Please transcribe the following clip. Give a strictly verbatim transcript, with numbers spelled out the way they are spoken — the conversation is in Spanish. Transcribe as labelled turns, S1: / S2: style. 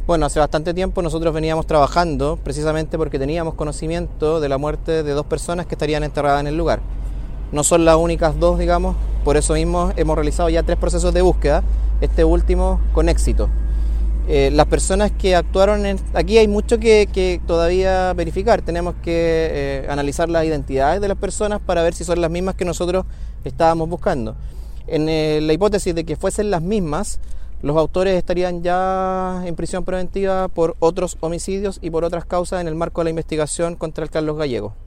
S1: Bueno, hace bastante tiempo nosotros veníamos trabajando precisamente porque teníamos conocimiento de la muerte de dos personas que estarían enterradas en el lugar. No son las únicas dos, digamos, por eso mismo hemos realizado ya tres procesos de búsqueda, este último con éxito. Eh, las personas que actuaron en... Aquí hay mucho que, que todavía verificar, tenemos que eh, analizar las identidades de las personas para ver si son las mismas que nosotros estábamos buscando. En eh, la hipótesis de que fuesen las mismas, los autores estarían ya en prisión preventiva por otros homicidios y por otras causas en el marco de la investigación contra el Carlos Gallego.